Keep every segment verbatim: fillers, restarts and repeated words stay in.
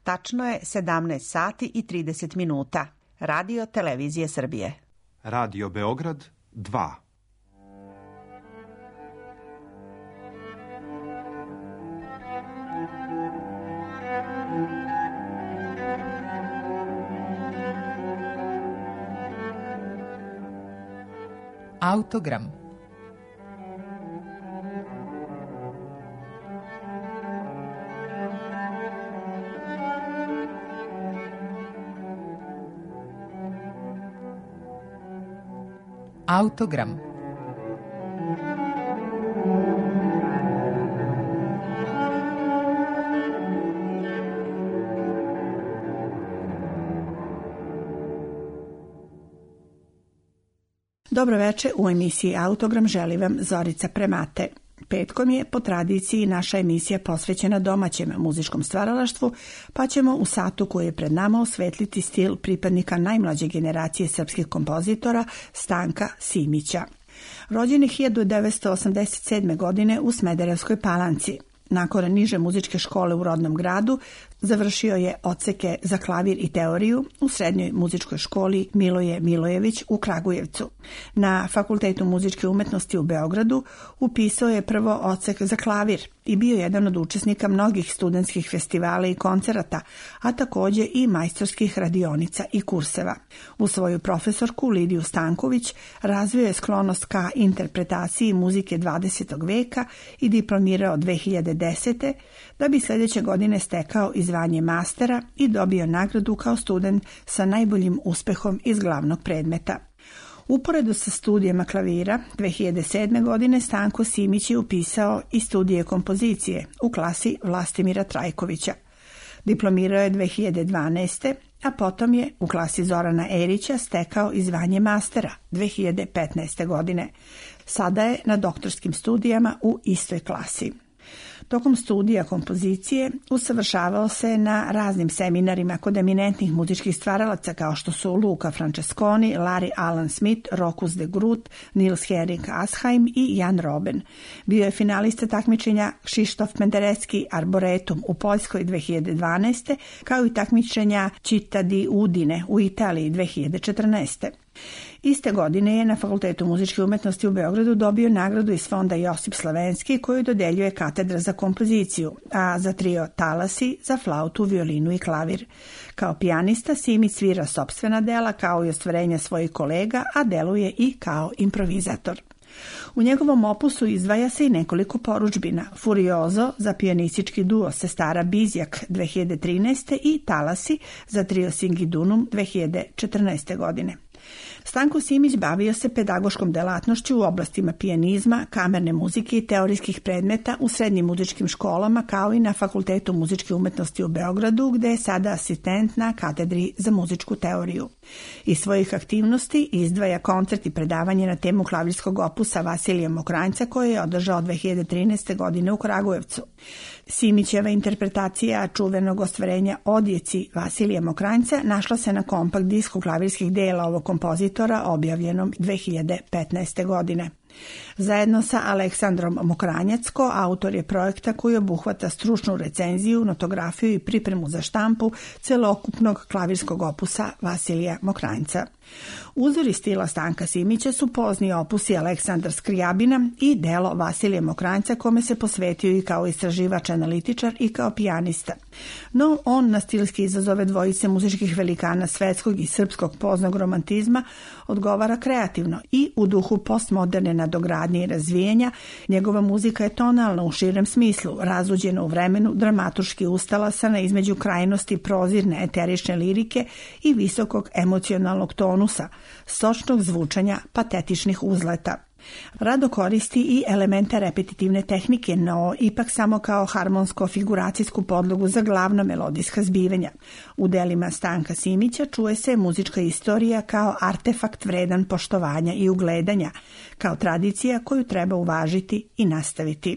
Tačno je sedamnaest sati i trideset minuta. Radio Televizije Srbije. Radio Beograd dva. Autogram. Autogram. Dobro večer, u emisiji Autogram želi vam Zorica Premate. Petkom je po tradiciji naša emisija posvećena domaćem muzičkom stvaralaštvu, pa ćemo u satu koji je pred nama osvetliti stil pripadnika najmlađe generacije srpskih kompozitora Stanka Simića. Rođen je hiljadu devetsto osamdeset sedme. godine u Smederevskoj Palanci. Nakon niže muzičke škole u rodnom gradu, završio je odseke za klavir i teoriju u srednjoj muzičkoj školi Miloje Milojević u Kragujevcu. Na Fakultetu muzičke umetnosti u Beogradu upisao je prvo odsek za klavir i bio jedan od učesnika mnogih studentskih festivala i koncerata, a također i majstorskih radionica i kurseva. U svoju profesorku Lidiju Stanković razvio je sklonost ka interpretaciji muzike dvadesetog veka i diplomirao dve hiljade desete. da bi sljedeće godine stekao i zvanje mastera i dobio nagradu kao student sa najboljim uspehom iz glavnog predmeta. Uporedo sa studijama klavira, dve hiljade sedme. godine Stanko Simić je upisao i studije kompozicije u klasi Vlastimira Trajkovića. Diplomirao je dve hiljade dvanaeste. a potom je u klasi Zorana Erića stekao i zvanje mastera dve hiljade petnaeste. godine. Sada je na doktorskim studijama u istoj klasi. Tokom studija kompozicije usavršavao se na raznim seminarima kod eminentnih muzičkih stvaralaca kao što su Luca Francesconi, Larry Alan Smith, Rokus de Groot, Niels Henrik Asheim i Jan Robben. Bio je finalista takmičenja Krzysztof Penderecki Arboretum u Poljskoj dve hiljade dvanaeste. kao i takmičenja Città di Udine u Italiji dve hiljade četrnaeste. Iste godine je na Fakultetu muzičke umetnosti u Beogradu dobio nagradu iz fonda Josip Slavenski koju dodeljuje katedra za kompoziciju, a za trio Talasi za flautu, violinu i klavir. Kao pijanista Simić svira sopstvena dela kao i ostvarenja svojih kolega, a deluje i kao improvizator. U njegovom opusu izdvaja se i nekoliko porudžbina: Furiozo za pijanistički duo Sestara Bizjak dve hiljade trinaeste. i Talasi za trio Singidunum dve hiljade četrnaeste. godine. Stanko Simić bavio se pedagoškom delatnošću u oblastima pijanizma, kamerne muzike i teorijskih predmeta u srednjim muzičkim školama kao i na Fakultetu muzičke umetnosti u Beogradu, gde je sada asistent na katedri za muzičku teoriju. Iz svojih aktivnosti izdvaja koncert i predavanje na temu klavirskog opusa Vasilija Mokranjca koje je održao dve hiljade trinaeste. godine u Kragujevcu. Simićeva interpretacija čuvenog ostvarenja Odjeci Vasilija Mokranjca našla se na kompakt disku klavirskih dela ovog kompozitora objavljenom dve hiljade petnaeste. godine. Zajedno sa Aleksandrom Mokranjacko autor je projekta koji obuhvata stručnu recenziju, notografiju i pripremu za štampu celokupnog klavirskog opusa Vasilija Mokranjca. Uzori stila Stanka Simića su pozni opusi Aleksandra Skrijabina i delo Vasilija Mokranjca kome se posvetio i kao istraživač, analitičar i kao pijanista. No on na stilski izazove dvojice muzičkih velikana svetskog i srpskog poznog romantizma odgovara kreativno i u duhu postmoderne nadogradnje i razvijenja. Njegova muzika je tonalna u širem smislu, razuđena u vremenu, dramaturški ustalasana između krajnosti prozirne eterične lirike i visokog emocionalnog tonusa, sočnog zvučanja, patetičnih uzleta. Rado koristi i elemente repetitivne tehnike, no ipak samo kao harmonsko-figuracijsku podlogu za glavno melodijska zbivanja. U delima Stanka Simića čuje se muzička istorija kao artefakt vredan poštovanja i ugledanja, kao tradicija koju treba uvažiti i nastaviti.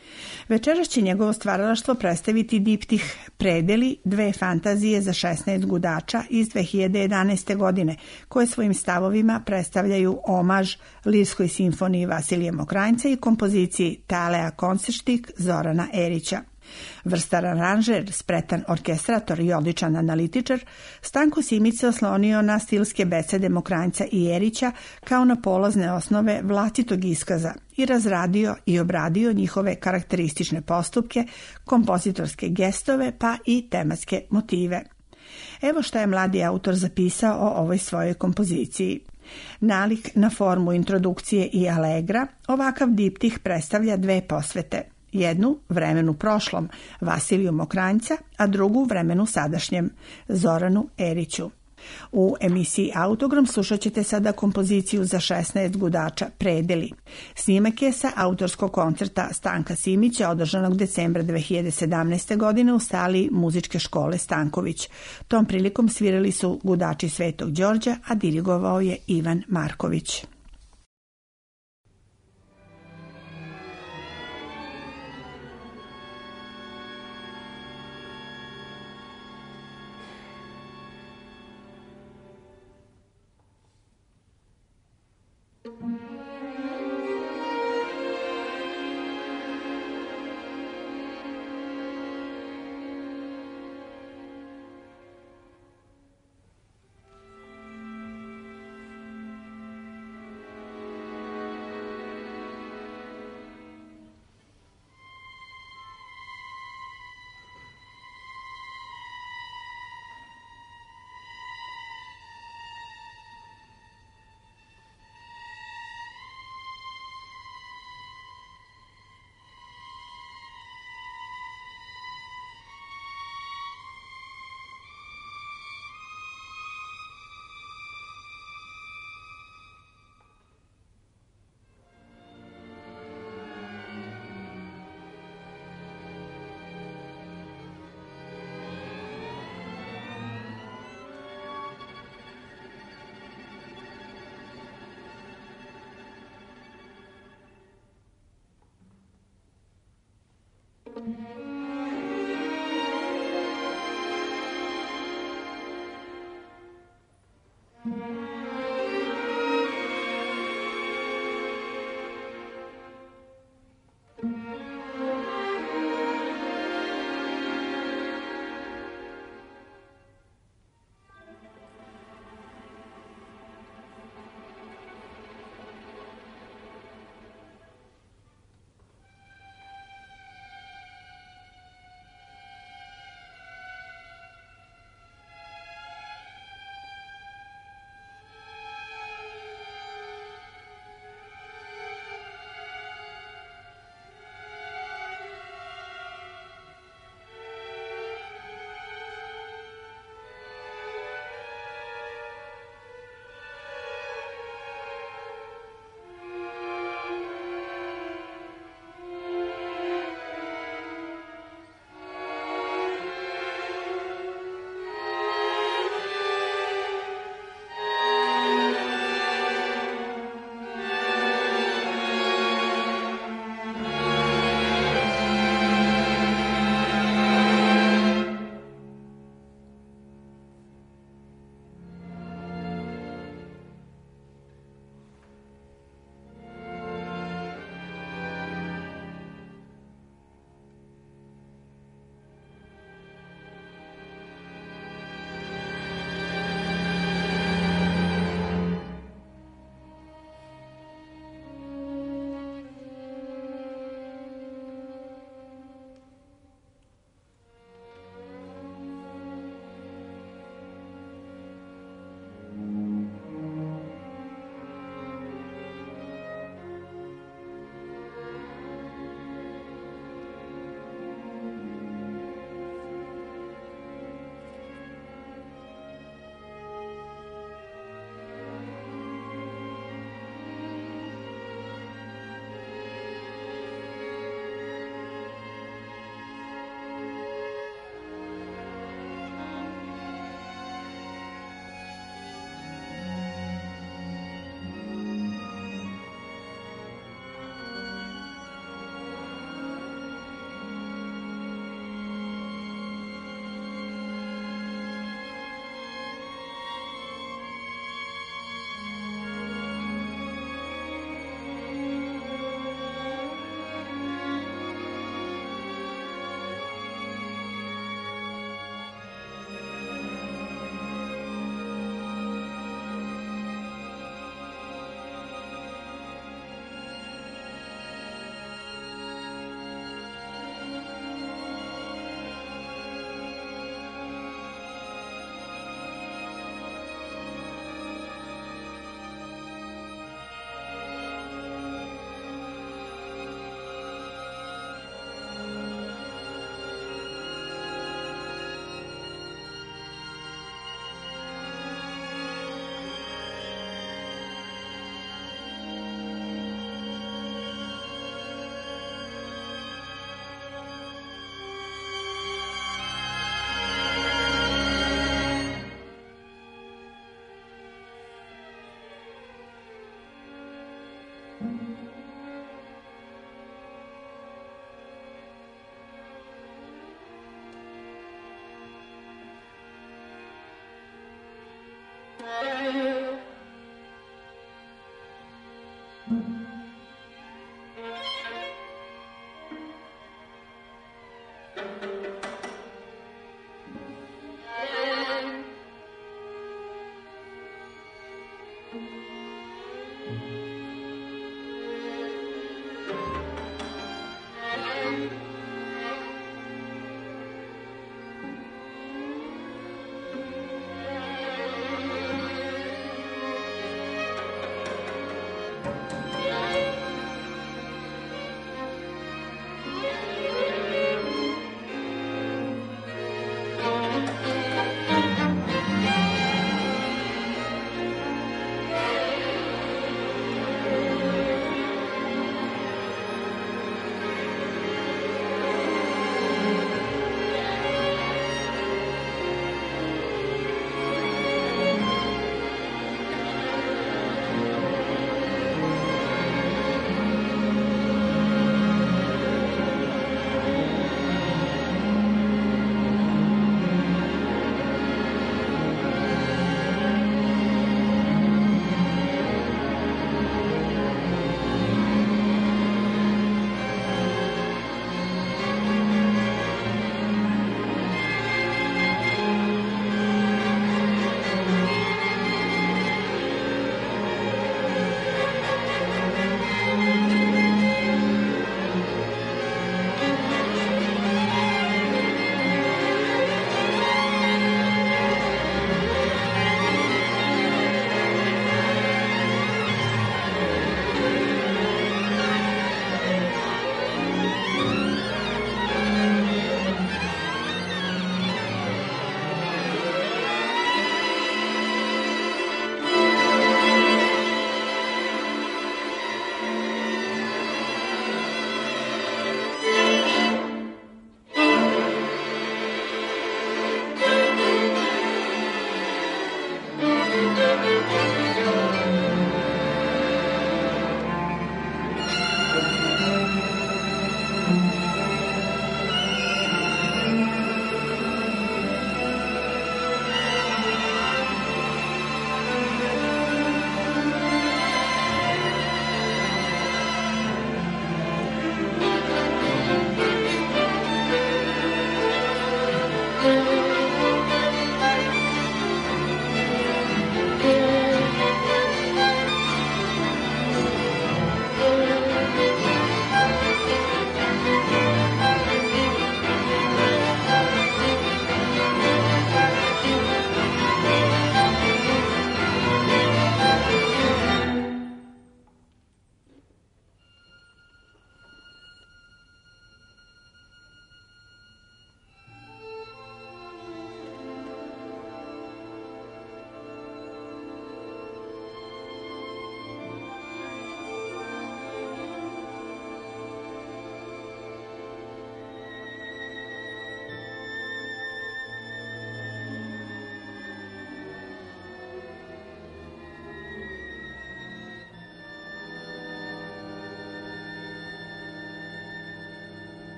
Večeras će njegovo stvaralaštvo predstaviti diptih Predeli, dve fantazije za šesnaest gudača iz dve hiljade jedanaeste. godine, koje svojim stavovima predstavljaju omaž Lirskoj simfoniji Vasilija Mokranjca i kompoziciji Talea Koncertštik Zorana Erića. Vrstan aranžer, spretan orkestrator i odličan analitičar, Stanko Simić se oslonio na stilske besede Mokranjca i Jerića kao na polazne osnove vlastitog iskaza i razradio i obradio njihove karakteristične postupke, kompozitorske gestove pa i tematske motive. Evo što je mladi autor zapisao o ovoj svojoj kompoziciji. Nalik na formu introdukcije i alegra, ovakav diptih predstavlja dve posvete. Jednu vremenu prošlom, Vasiliju Mokranjca, a drugu vremenu sadašnjem, Zoranu Eriću. U emisiji Autogram slušat ćete sada kompoziciju za šesnaest gudača Predeli. Snimak je sa autorskog koncerta Stanka Simića održanog decembra dve hiljade sedamnaeste. godine u sali Muzičke škole Stanković. Tom prilikom svirali su gudači Svetog Đorđa, a dirigovao je Ivan Marković.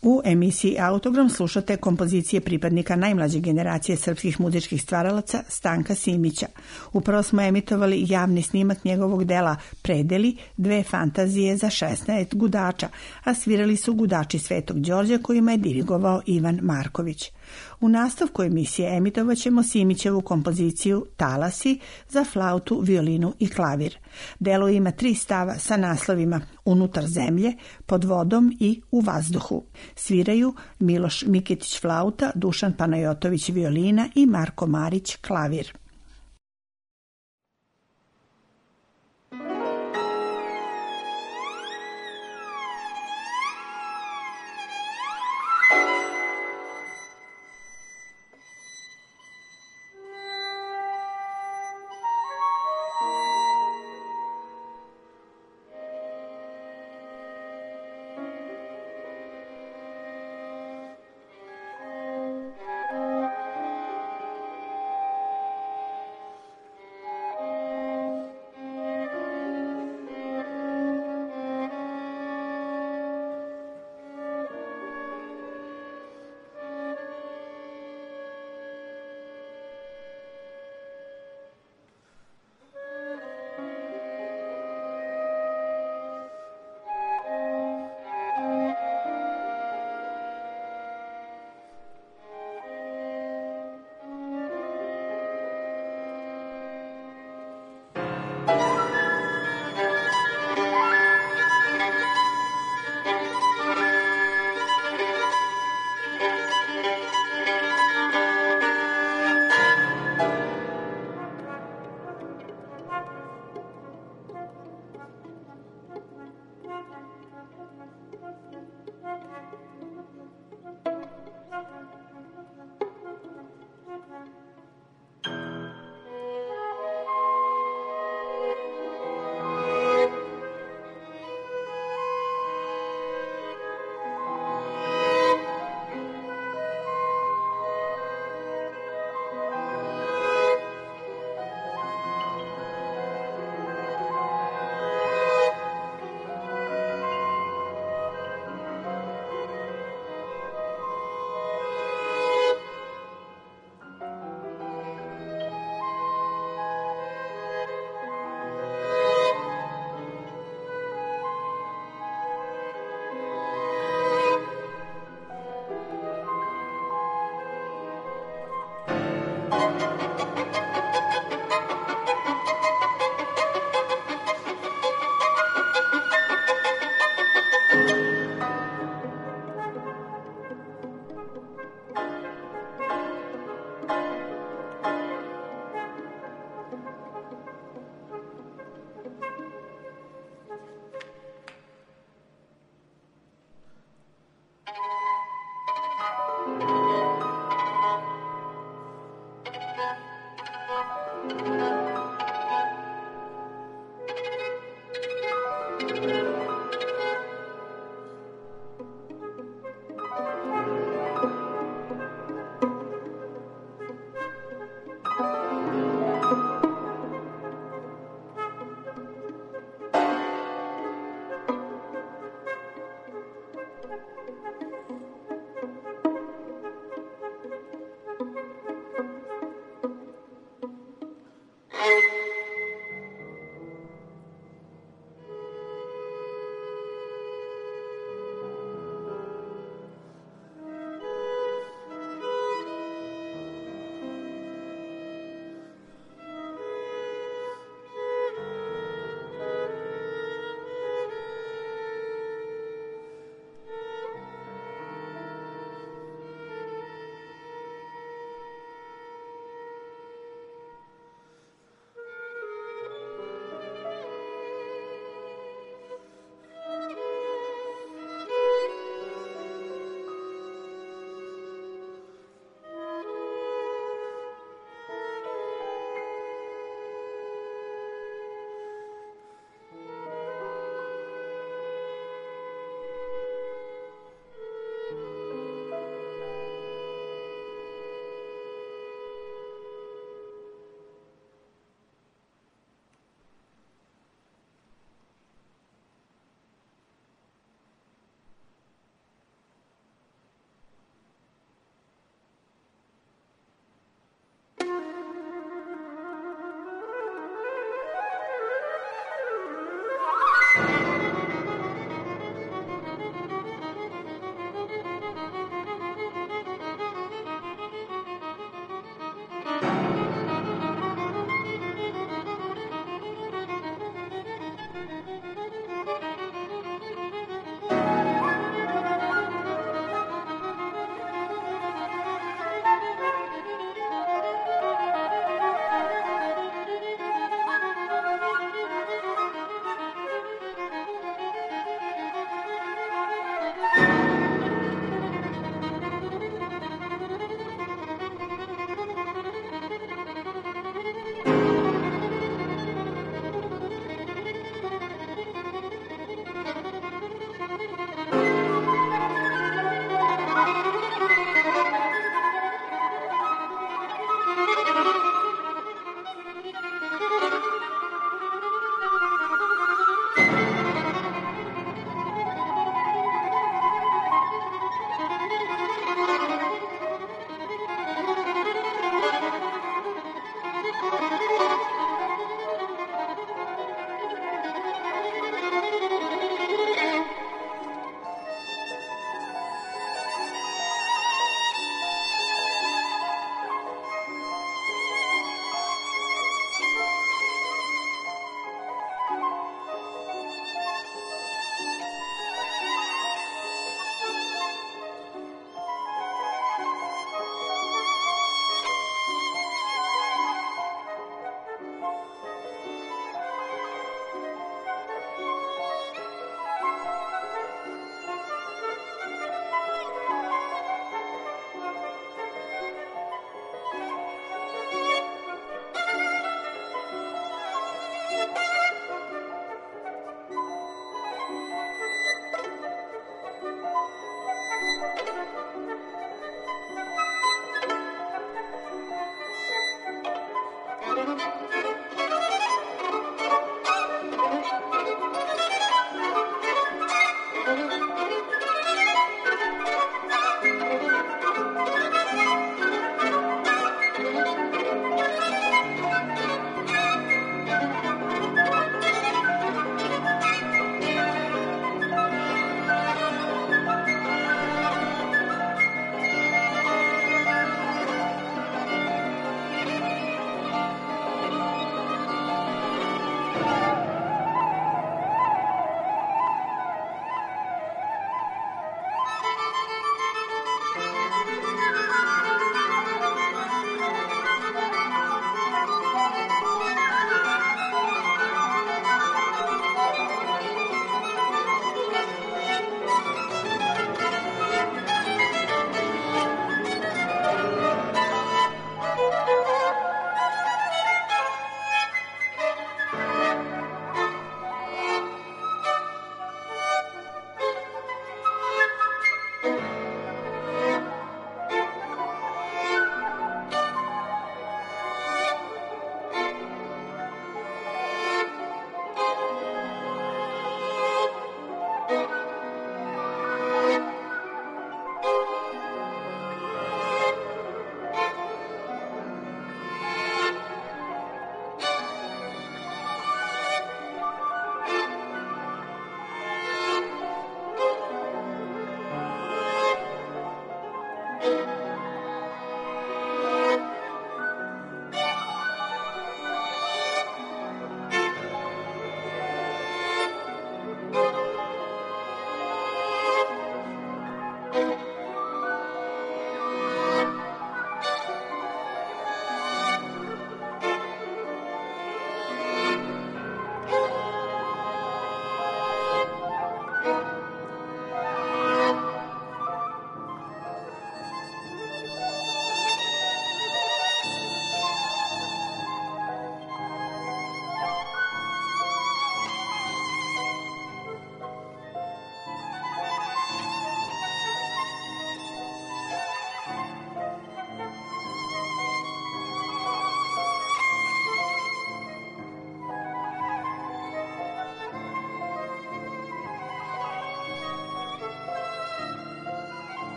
U emisiji Autogram slušate kompozicije pripadnika najmlađe generacije srpskih muzičkih stvaralaca Stanka Simića. Upravo smo emitovali javni snimak njegovog dela Predeli, dve fantazije za šesnaest gudača, a svirali su gudači Svetog Đorđa kojima je dirigovao Ivan Marković. U nastavku emisije emitovat ćemo Simićevu kompoziciju Talasi za flautu, violinu i klavir. Delo ima tri stava sa naslovima Unutar zemlje, Pod vodom i U vazduhu. Sviraju Miloš Mikitić flauta, Dušan Panajotović violina i Marko Marić klavir.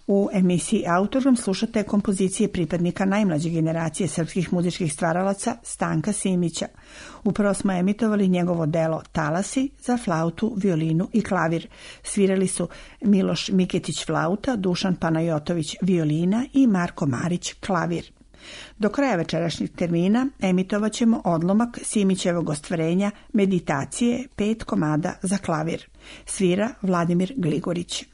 U emisiji Autogram slušate kompozicije pripadnika najmlađe generacije srpskih muzičkih stvaralaca Stanka Simića. Upravo smo emitovali njegovo delo Talasi za flautu, violinu i klavir. Svirali su Miloš Miketić flauta, Dušan Panajotović violina i Marko Marić klavir. Do kraja večerašnjeg termina emitovat ćemo odlomak Simićevog ostvarenja Meditacije, pet komada za klavir. Svira Vladimir Gligorić.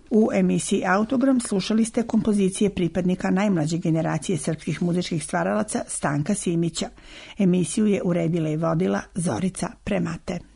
U emisiji Autogram slušali ste kompozicije pripadnika najmlađe generacije srpskih muzičkih stvaralaca Stanka Simića. Emisiju je uredila i vodila Zorica Premate.